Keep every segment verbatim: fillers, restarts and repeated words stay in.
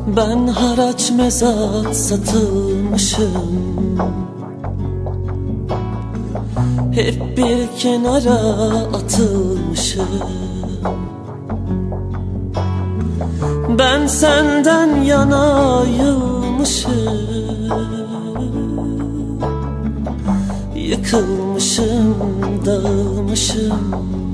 Ben haraç mezat satılmışım, hep bir kenara atılmışım. Ben senden yana yılmışım, yıkılmışım, dağılmışım.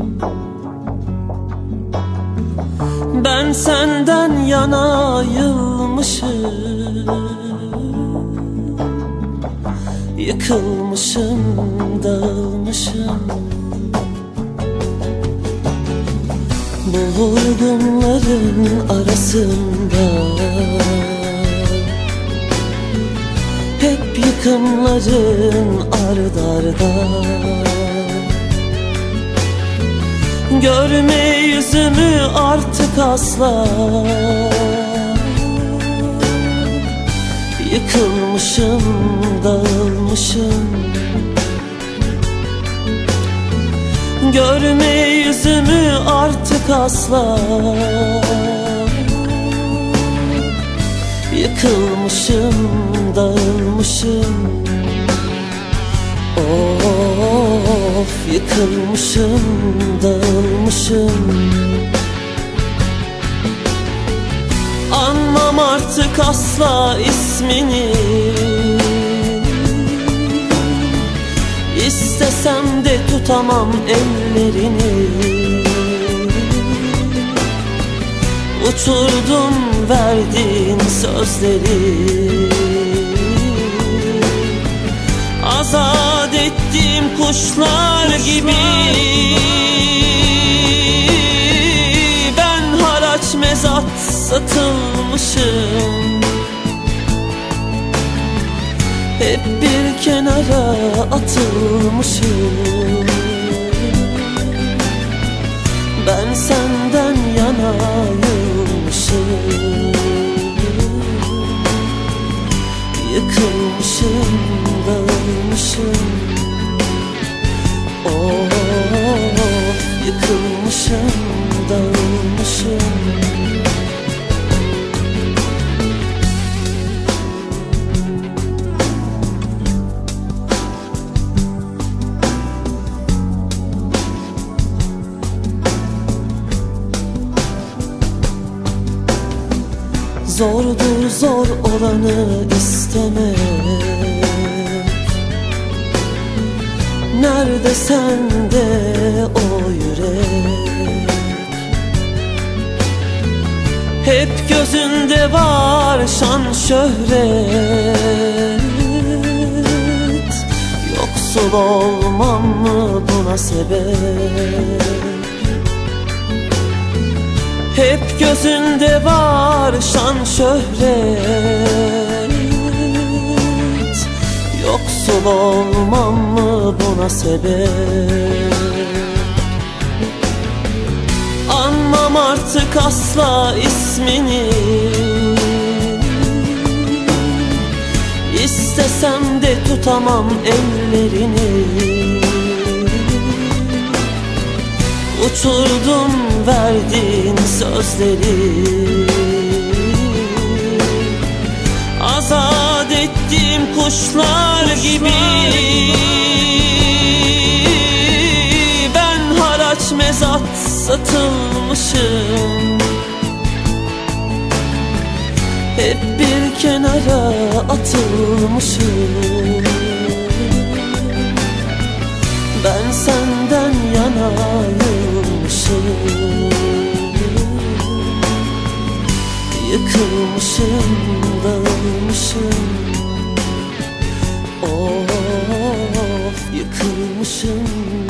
Ben senden yana yılmışım, yıkılmışım, dağılmışım. Bu vurgunların arasında hep yıkımların ard arda. Görme yüzümü artık asla, yıkılmışım, dağılmışım. Görme yüzümü artık asla, yıkılmışım, dağılmışım. Of, yıkılmışım, dağılmışım. Anmam artık asla ismini, İstesem de tutamam ellerini. Uçurdum verdiğin sözleri, azat ettiğim kuşlar gibi. Ben haraç mezat satılmışım, hep bir kenara atılmışım. Ben senden yana yılmışım, yıkılmışım, dağılmışım. Of, yıkılmışım, dağılmışım. Zordur zor olanı istemek, nerede sende o yürek? Hep gözünde var şan şöhret, yoksul olmam mı buna sebep? Hep gözünde var şan şöhret, yoksul olmam mı buna sebep? Anmam artık asla ismini, İstesem de tutamam ellerini. Uçurdum verdiğin sözleri, azat ettiğim kuşlar gibi. Ben haraç mezat satılmışım, hep bir kenara atılmışım. Ben senden yana yılmışım, yıkılmışım, dağılmışım. Of, yıkılmışım,